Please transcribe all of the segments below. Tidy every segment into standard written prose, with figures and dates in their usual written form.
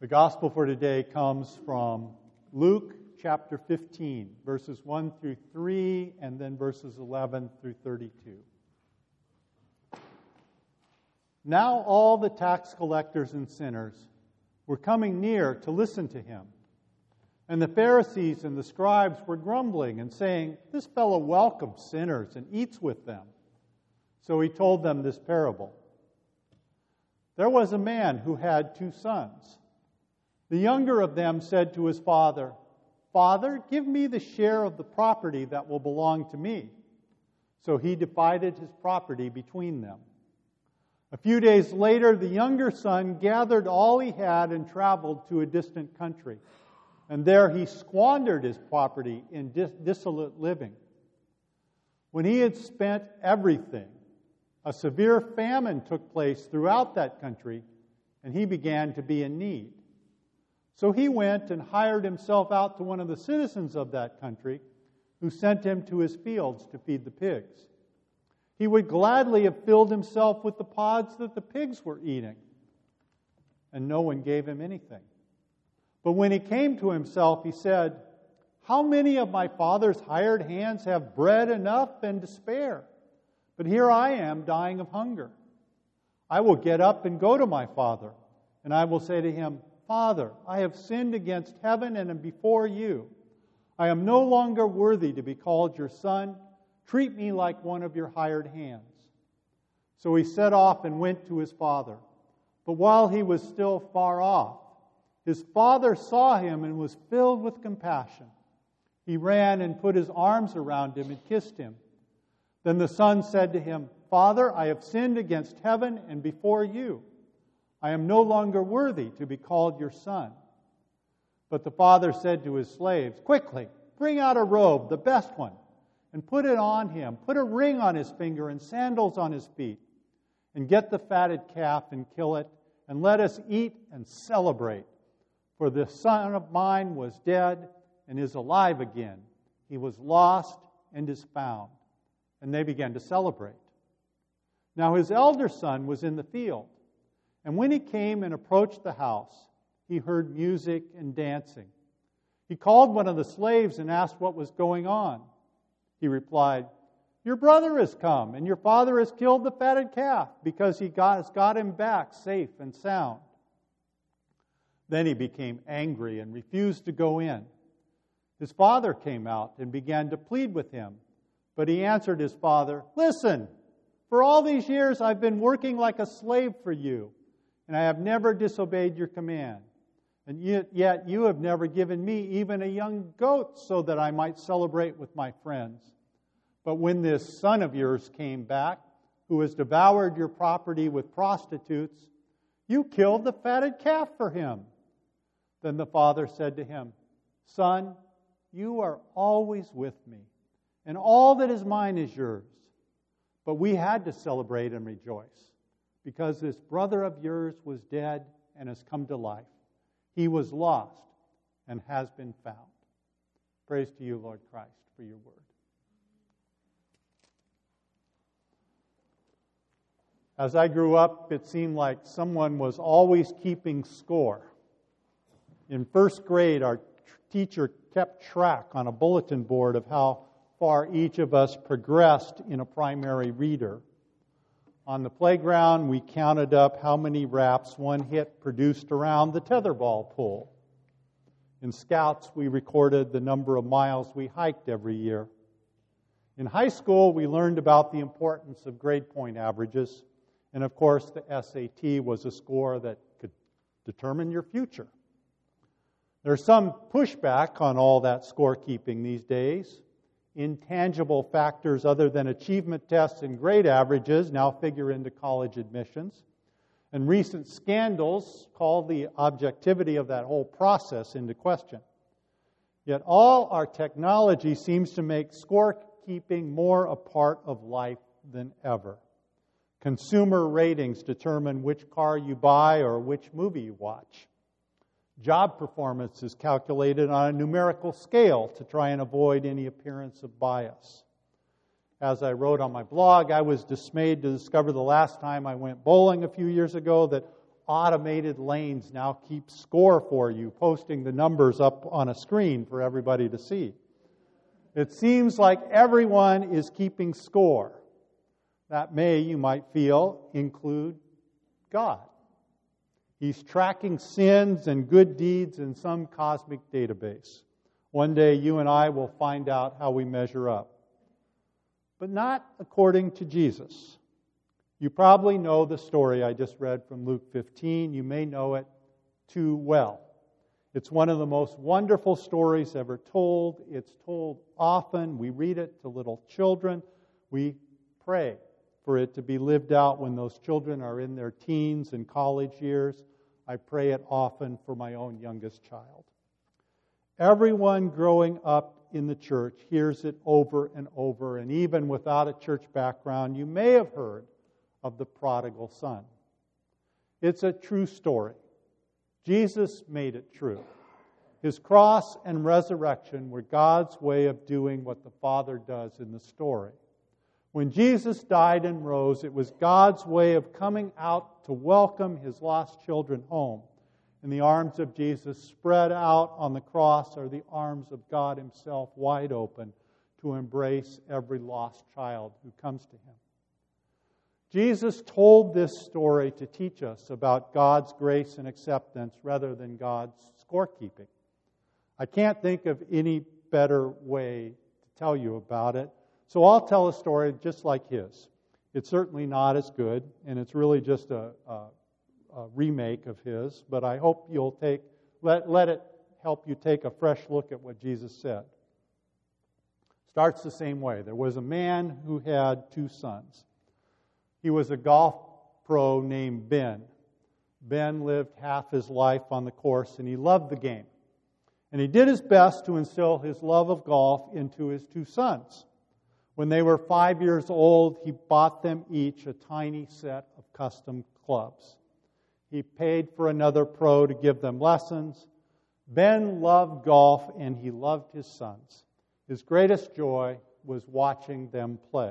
The gospel for today comes from Luke chapter 15, verses 1 through 3, and then verses 11 through 32. Now all the tax collectors and sinners were coming near to listen to him. And the Pharisees and the scribes were grumbling and saying, "This fellow welcomes sinners and eats with them." So he told them this parable. There was a man who had 2 sons. The younger of them said to his father, "Father, give me the share of the property that will belong to me." So he divided his property between them. A few days later, the younger son gathered all he had and traveled to a distant country. And there he squandered his property in dissolute living. When he had spent everything, a severe famine took place throughout that country, and he began to be in need. So he went and hired himself out to one of the citizens of that country, who sent him to his fields to feed the pigs. He would gladly have filled himself with the pods that the pigs were eating, and no one gave him anything. But when he came to himself, he said, "How many of my father's hired hands have bread enough and to spare? But here I am dying of hunger. I will get up and go to my father, and I will say to him, 'Father, I have sinned against heaven and before you. I am no longer worthy to be called your son. Treat me like one of your hired hands.' So he set off and went to his father. But while he was still far off, his father saw him and was filled with compassion. He ran and put his arms around him and kissed him. Then the son said to him, 'Father, I have sinned against heaven and before you. I am no longer worthy to be called your son.' But the father said to his slaves, 'Quickly, bring out a robe, the best one, and put it on him. Put a ring on his finger and sandals on his feet. And get the fatted calf and kill it, and let us eat and celebrate. For this son of mine was dead and is alive again. He was lost and is found.' And they began to celebrate. Now his elder son was in the field. And when he came and approached the house, he heard music and dancing. He called one of the slaves and asked what was going on. He replied, 'Your brother has come, and your father has killed the fatted calf, because he has got him back safe and sound.' Then he became angry and refused to go in. His father came out and began to plead with him. But he answered his father, 'Listen, for all these years I've been working like a slave for you, and I have never disobeyed your command. And yet you have never given me even a young goat so that I might celebrate with my friends. But when this son of yours came back, who has devoured your property with prostitutes, you killed the fatted calf for him.' Then the father said to him, 'Son, you are always with me, and all that is mine is yours. But we had to celebrate and rejoice, because this brother of yours was dead and has come to life. He was lost and has been found.'" Praise to you, Lord Christ, for your word. As I grew up, it seemed like someone was always keeping score. In first grade, our teacher kept track on a bulletin board of how far each of us progressed in a primary reader. On the playground, we counted up how many raps one hit produced around the tetherball pool. In Scouts, we recorded the number of miles we hiked every year. In high school, we learned about the importance of grade point averages. And of course, the SAT was a score that could determine your future. There's some pushback on all that scorekeeping these days. Intangible factors other than achievement tests and grade averages now figure into college admissions. And recent scandals call the objectivity of that whole process into question. Yet all our technology seems to make scorekeeping more a part of life than ever. Consumer ratings determine which car you buy or which movie you watch. Job performance is calculated on a numerical scale to try and avoid any appearance of bias. As I wrote on my blog, I was dismayed to discover the last time I went bowling a few years ago that automated lanes now keep score for you, posting the numbers up on a screen for everybody to see. It seems like everyone is keeping score. That may, you might feel, include God. He's tracking sins and good deeds in some cosmic database. One day you and I will find out how we measure up. But not according to Jesus. You probably know the story I just read from Luke 15. You may know it too well. It's one of the most wonderful stories ever told. It's told often. We read it to little children. We pray for it to be lived out when those children are in their teens and college years. I pray it often for my own youngest child. Everyone growing up in the church hears it over and over, and even without a church background, you may have heard of the prodigal son. It's a true story. Jesus made it true. His cross and resurrection were God's way of doing what the Father does in the story. When Jesus died and rose, it was God's way of coming out to welcome His lost children home. And the arms of Jesus spread out on the cross are the arms of God Himself wide open to embrace every lost child who comes to Him. Jesus told this story to teach us about God's grace and acceptance rather than God's scorekeeping. I can't think of any better way to tell you about it, so I'll tell a story just like his. It's certainly not as good, and it's really just a remake of his, but I hope you'll let it help you take a fresh look at what Jesus said. Starts the same way. There was a man who had 2 sons. He was a golf pro named Ben. Ben lived half his life on the course, and he loved the game. And he did his best to instill his love of golf into his 2 sons. When they were 5 years old, he bought them each a tiny set of custom clubs. He paid for another pro to give them lessons. Ben loved golf, and he loved his sons. His greatest joy was watching them play.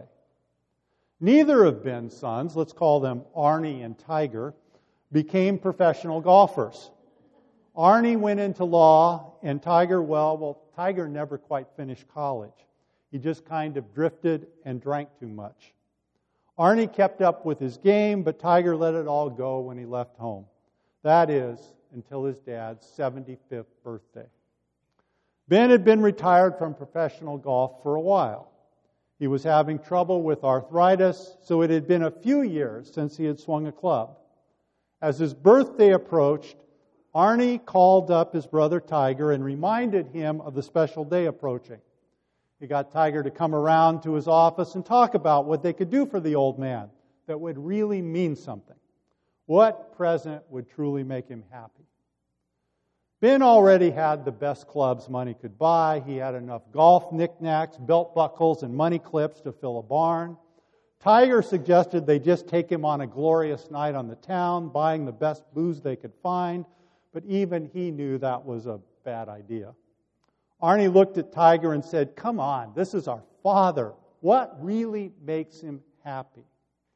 Neither of Ben's sons, let's call them Arnie and Tiger, became professional golfers. Arnie went into law, and Tiger never quite finished college. He just kind of drifted and drank too much. Arnie kept up with his game, but Tiger let it all go when he left home. That is, until his dad's 75th birthday. Ben had been retired from professional golf for a while. He was having trouble with arthritis, so it had been a few years since he had swung a club. As his birthday approached, Arnie called up his brother Tiger and reminded him of the special day approaching. He got Tiger to come around to his office and talk about what they could do for the old man that would really mean something. What present would truly make him happy? Ben already had the best clubs money could buy. He had enough golf knickknacks, belt buckles, and money clips to fill a barn. Tiger suggested they just take him on a glorious night on the town, buying the best booze they could find, but even he knew that was a bad idea. Arnie looked at Tiger and said, "Come on, this is our father. What really makes him happy?"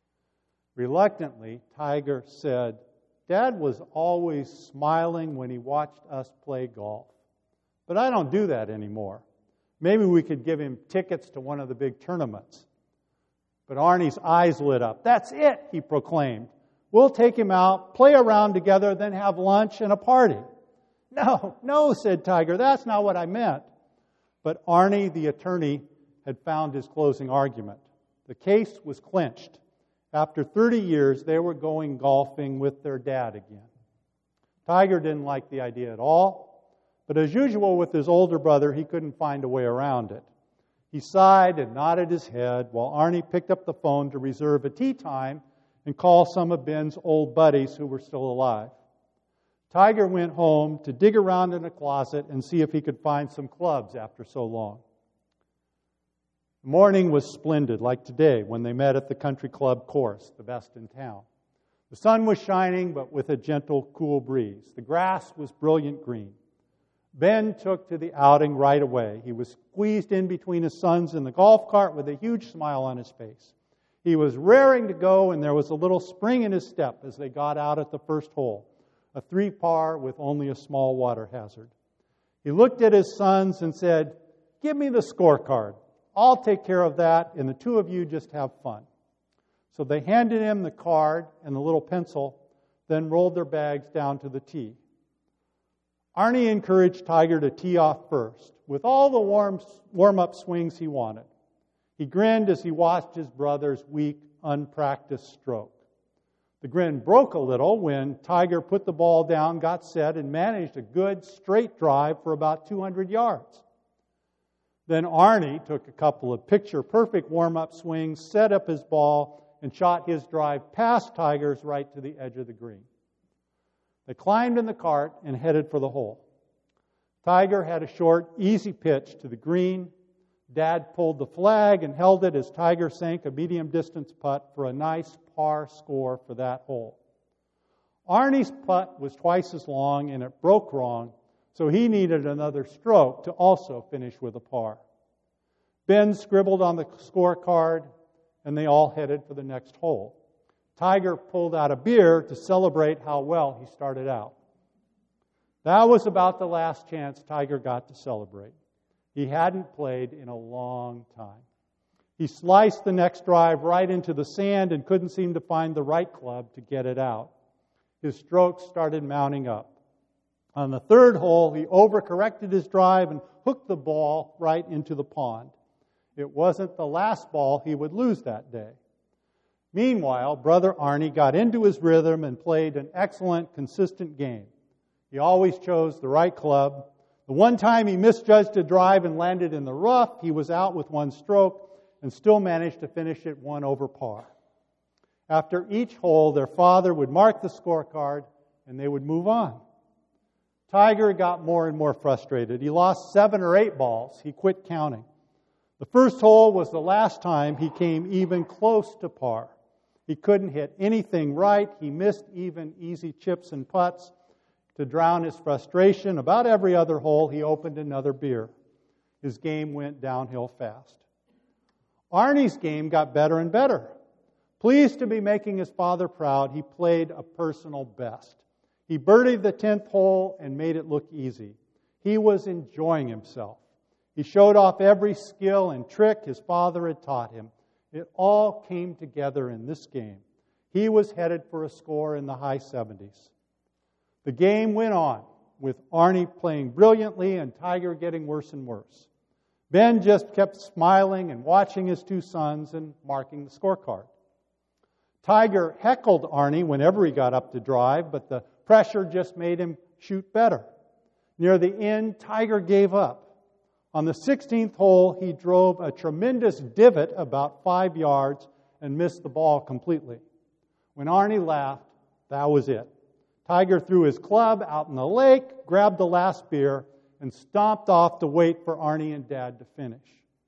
Reluctantly, Tiger said, "Dad was always smiling when he watched us play golf. But I don't do that anymore. Maybe we could give him tickets to one of the big tournaments." But Arnie's eyes lit up. "That's it," he proclaimed. "We'll take him out, play around together, then have lunch and a party." No, said Tiger, "that's not what I meant." But Arnie, the attorney, had found his closing argument. The case was clinched. After 30 years, they were going golfing with their dad again. Tiger didn't like the idea at all, but as usual with his older brother, he couldn't find a way around it. He sighed and nodded his head while Arnie picked up the phone to reserve a tee time and call some of Ben's old buddies who were still alive. Tiger went home to dig around in a closet and see if he could find some clubs after so long. The morning was splendid, like today when they met at the country club course, the best in town. The sun was shining, but with a gentle, cool breeze. The grass was brilliant green. Ben took to the outing right away. He was squeezed in between his sons in the golf cart with a huge smile on his face. He was raring to go, and there was a little spring in his step as they got out at the first hole, a 3-par with only a small water hazard. He looked at his sons and said, "Give me the scorecard. I'll take care of that, and the two of you just have fun." So they handed him the card and the little pencil, then rolled their bags down to the tee. Arnie encouraged Tiger to tee off first, with all the warm-up swings he wanted. He grinned as he watched his brother's weak, unpracticed stroke. The grin broke a little when Tiger put the ball down, got set, and managed a good straight drive for about 200 yards. Then Arnie took a couple of picture-perfect warm-up swings, set up his ball, and shot his drive past Tiger's right to the edge of the green. They climbed in the cart and headed for the hole. Tiger had a short, easy pitch to the green. Dad pulled the flag and held it as Tiger sank a medium-distance putt for a nice par score for that hole. Arnie's putt was twice as long and it broke wrong, so he needed another stroke to also finish with a par. Ben scribbled on the scorecard, and they all headed for the next hole. Tiger pulled out a beer to celebrate how well he started out. That was about the last chance Tiger got to celebrate. He hadn't played in a long time. He sliced the next drive right into the sand and couldn't seem to find the right club to get it out. His strokes started mounting up. On the third hole, he overcorrected his drive and hooked the ball right into the pond. It wasn't the last ball he would lose that day. Meanwhile, brother Arnie got into his rhythm and played an excellent, consistent game. He always chose the right club. The one time he misjudged a drive and landed in the rough, he was out with one stroke and still managed to finish it 1 over par. After each hole, their father would mark the scorecard and they would move on. Tiger got more and more frustrated. He lost 7 or 8 balls. He quit counting. The first hole was the last time he came even close to par. He couldn't hit anything right. He missed even easy chips and putts. To drown his frustration, about every other hole, he opened another beer. His game went downhill fast. Arnie's game got better and better. Pleased to be making his father proud, he played a personal best. He birdied the 10th hole and made it look easy. He was enjoying himself. He showed off every skill and trick his father had taught him. It all came together in this game. He was headed for a score in the high 70s. The game went on, with Arnie playing brilliantly and Tiger getting worse and worse. Ben just kept smiling and watching his 2 sons and marking the scorecard. Tiger heckled Arnie whenever he got up to drive, but the pressure just made him shoot better. Near the end, Tiger gave up. On the 16th hole, he drove a tremendous divot about 5 yards and missed the ball completely. When Arnie laughed, that was it. Tiger threw his club out in the lake, grabbed the last beer, and stomped off to wait for Arnie and Dad to finish.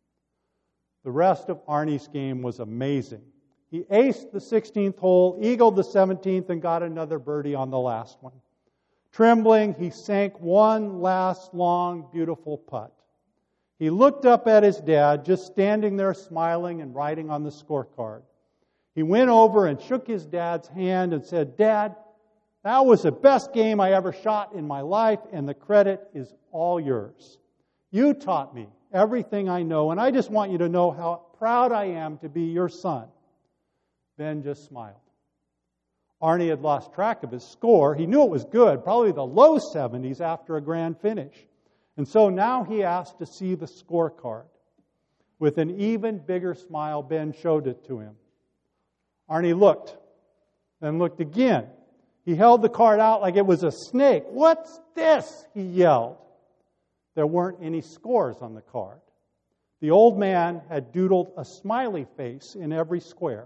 The rest of Arnie's game was amazing. He aced the 16th hole, eagled the 17th, and got another birdie on the last one. Trembling, he sank one last long, beautiful putt. He looked up at his dad, just standing there smiling and writing on the scorecard. He went over and shook his dad's hand and said, "Dad, that was the best game I ever shot in my life, and the credit is all yours. You taught me everything I know, and I just want you to know how proud I am to be your son." Ben just smiled. Arnie had lost track of his score. He knew it was good, probably the low 70s after a grand finish. And so now he asked to see the scorecard. With an even bigger smile, Ben showed it to him. Arnie looked, then looked again. He held the card out like it was a snake. "What's this?" he yelled. There weren't any scores on the card. The old man had doodled a smiley face in every square.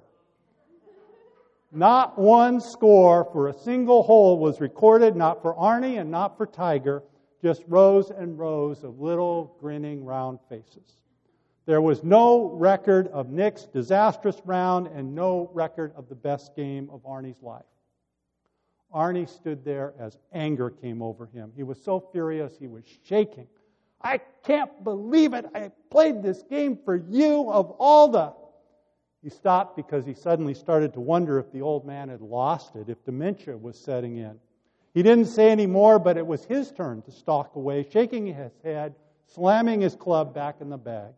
Not one score for a single hole was recorded, not for Arnie and not for Tiger, just rows and rows of little grinning round faces. There was no record of Nick's disastrous round and no record of the best game of Arnie's life. Arnie stood there as anger came over him. He was so furious he was shaking. "I can't believe it. I played this game for you of all the..." He stopped because he suddenly started to wonder if the old man had lost it, if dementia was setting in. He didn't say any more, but it was his turn to stalk away, shaking his head, slamming his club back in the bag.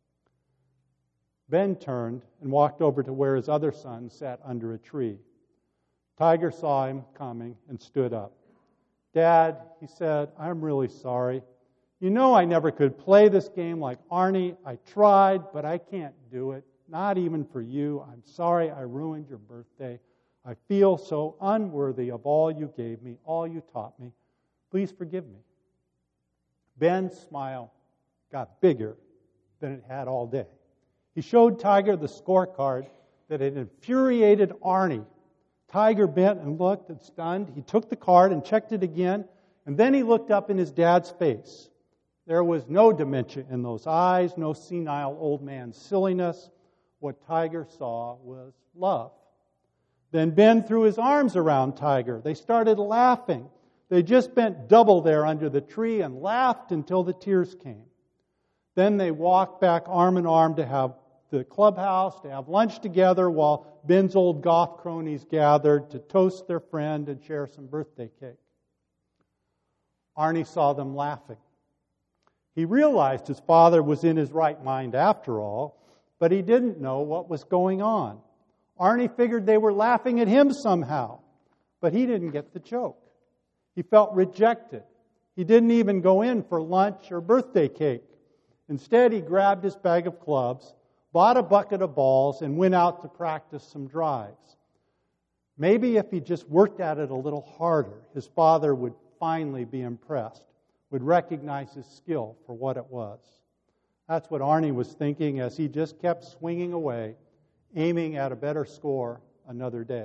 Ben turned and walked over to where his other son sat under a tree. Tiger saw him coming and stood up. "Dad," he said, "I'm really sorry. You know I never could play this game like Arnie. I tried, but I can't do it. Not even for you. I'm sorry I ruined your birthday. I feel so unworthy of all you gave me, all you taught me. Please forgive me." Ben's smile got bigger than it had all day. He showed Tiger the scorecard that had infuriated Arnie. Tiger bent and looked and stunned. He took the card and checked it again, and then he looked up in his dad's face. There was no dementia in those eyes, no senile old man silliness. What Tiger saw was love. Then Ben threw his arms around Tiger. They started laughing. They just bent double there under the tree and laughed until the tears came. Then they walked back arm in arm to have the clubhouse, to have lunch together while Ben's old golf cronies gathered to toast their friend and share some birthday cake. Arnie saw them laughing. He realized his father was in his right mind after all, but he didn't know what was going on. Arnie figured they were laughing at him somehow, but he didn't get the joke. He felt rejected. He didn't even go in for lunch or birthday cake. Instead, he grabbed his bag of clubs, bought a bucket of balls, and went out to practice some drives. Maybe if he just worked at it a little harder, his father would finally be impressed, would recognize his skill for what it was. That's what Arnie was thinking as he just kept swinging away, aiming at a better score another day.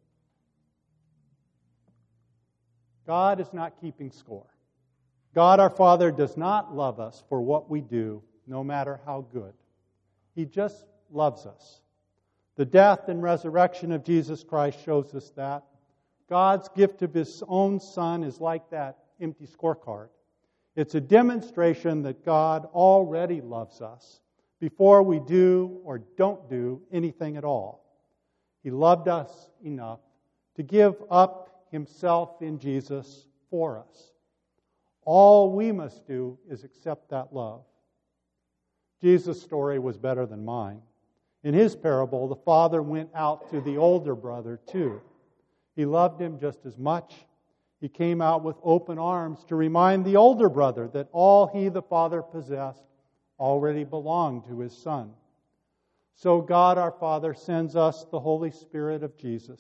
God is not keeping score. God our Father does not love us for what we do, no matter how good. He just loves us. The death and resurrection of Jesus Christ shows us that. God's gift of His own Son is like that empty scorecard. It's a demonstration that God already loves us before we do or don't do anything at all. He loved us enough to give up Himself in Jesus for us. All we must do is accept that love. Jesus' story was better than mine. In his parable, the father went out to the older brother too. He loved him just as much. He came out with open arms to remind the older brother that all he, the Father, possessed already belonged to his Son. So God our Father sends us the Holy Spirit of Jesus.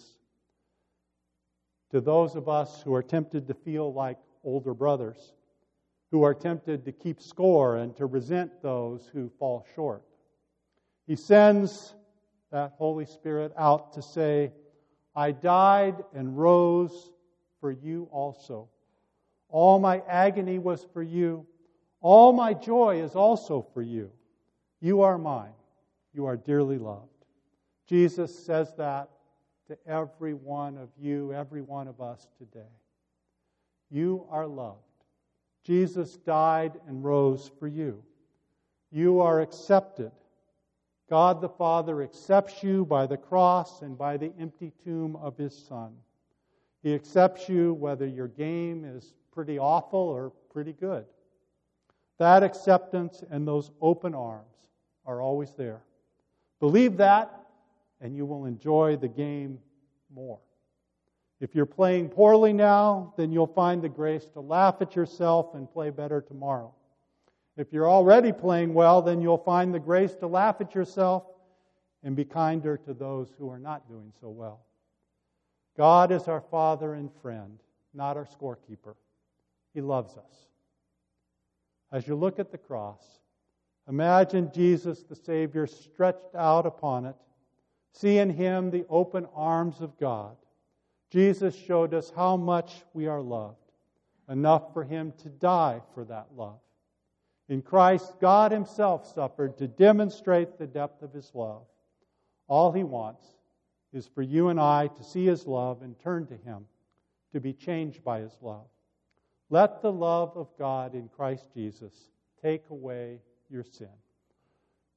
To those of us who are tempted to feel like older brothers, who are tempted to keep score and to resent those who fall short, He sends that Holy Spirit out to say, "I died and rose for you also. All my agony was for you. All my joy is also for you. You are mine. You are dearly loved." Jesus says that to every one of you, every one of us today. You are loved. Jesus died and rose for you. You are accepted. God the Father accepts you by the cross and by the empty tomb of His Son. He accepts you whether your game is pretty awful or pretty good. That acceptance and those open arms are always there. Believe that, and you will enjoy the game more. If you're playing poorly now, then you'll find the grace to laugh at yourself and play better tomorrow. If you're already playing well, then you'll find the grace to laugh at yourself and be kinder to those who are not doing so well. God is our Father and friend, not our scorekeeper. He loves us. As you look at the cross, imagine Jesus the Savior stretched out upon it. See in Him the open arms of God. Jesus showed us how much we are loved, enough for Him to die for that love. In Christ, God Himself suffered to demonstrate the depth of His love. All He wants is for you and I to see His love and turn to Him, to be changed by His love. Let the love of God in Christ Jesus take away your sin.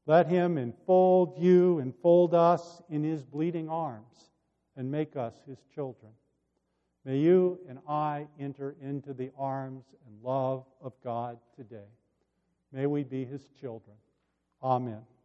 Let Him enfold you, enfold us in His bleeding arms, and make us His children. May you and I enter into the arms and love of God today. May we be His children. Amen.